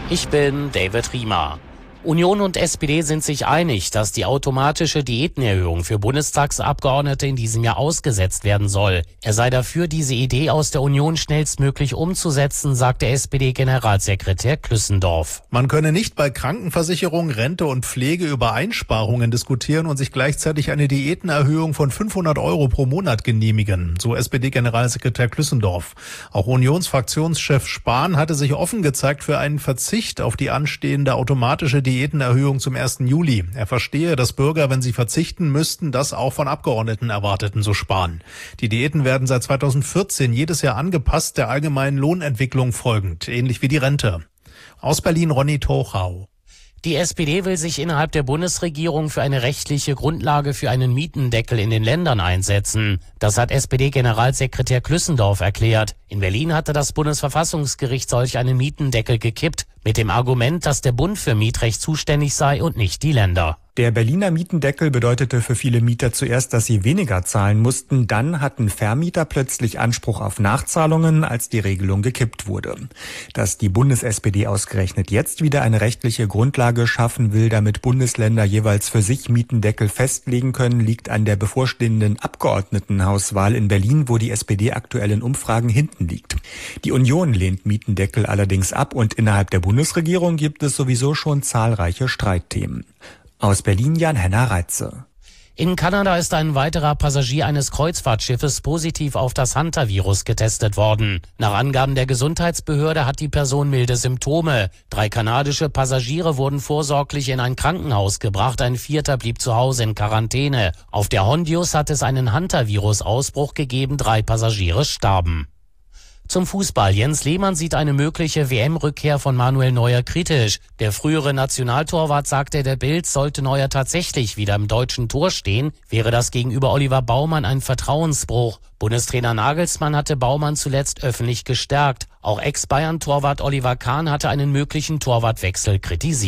Ich bin David Riemer. Union und SPD sind sich einig, dass die automatische Diätenerhöhung für Bundestagsabgeordnete in diesem Jahr ausgesetzt werden soll. Er sei dafür, diese Idee aus der Union schnellstmöglich umzusetzen, sagte SPD-Generalsekretär Klüssendorf. Man könne nicht bei Krankenversicherung, Rente und Pflege über Einsparungen diskutieren und sich gleichzeitig eine Diätenerhöhung von 500 € pro Monat genehmigen, so SPD-Generalsekretär Klüssendorf. Auch Unionsfraktionschef Spahn hatte sich offen gezeigt für einen Verzicht auf die anstehende automatische Diätenerhöhung zum 1. Juli. Er verstehe, dass Bürger, wenn sie verzichten müssten, das auch von Abgeordneten erwarteten, so Spahn. Die Diäten werden seit 2014 jedes Jahr angepasst, der allgemeinen Lohnentwicklung folgend, ähnlich wie die Rente. Aus Berlin Ronny Tochau. Die SPD will sich innerhalb der Bundesregierung für eine rechtliche Grundlage für einen Mietendeckel in den Ländern einsetzen. Das hat SPD-Generalsekretär Klüssendorf erklärt. In Berlin hatte das Bundesverfassungsgericht solch einen Mietendeckel gekippt, mit dem Argument, dass der Bund für Mietrecht zuständig sei und nicht die Länder. Der Berliner Mietendeckel bedeutete für viele Mieter zuerst, dass sie weniger zahlen mussten. Dann hatten Vermieter plötzlich Anspruch auf Nachzahlungen, als die Regelung gekippt wurde. Dass die Bundes-SPD ausgerechnet jetzt wieder eine rechtliche Grundlage schaffen will, damit Bundesländer jeweils für sich Mietendeckel festlegen können, liegt an der bevorstehenden Abgeordnetenhauswahl in Berlin, wo die SPD aktuell in Umfragen hinten liegt. Die Union lehnt Mietendeckel allerdings ab und innerhalb der Bundesregierung gibt es sowieso schon zahlreiche Streitthemen. Aus Berlin Jan-Henner Reitze. In Kanada ist ein weiterer Passagier eines Kreuzfahrtschiffes positiv auf das Hantavirus getestet worden. Nach Angaben der Gesundheitsbehörde hat die Person milde Symptome. 3 kanadische Passagiere wurden vorsorglich in ein Krankenhaus gebracht, ein 4. blieb zu Hause in Quarantäne. Auf der Hondius hat es einen Hantavirus-Ausbruch gegeben, 3 Passagiere starben. Zum Fußball. Jens Lehmann sieht eine mögliche WM-Rückkehr von Manuel Neuer kritisch. Der frühere Nationaltorwart sagte der Bild, sollte Neuer tatsächlich wieder im deutschen Tor stehen, wäre das gegenüber Oliver Baumann ein Vertrauensbruch. Bundestrainer Nagelsmann hatte Baumann zuletzt öffentlich gestärkt. Auch Ex-Bayern-Torwart Oliver Kahn hatte einen möglichen Torwartwechsel kritisiert.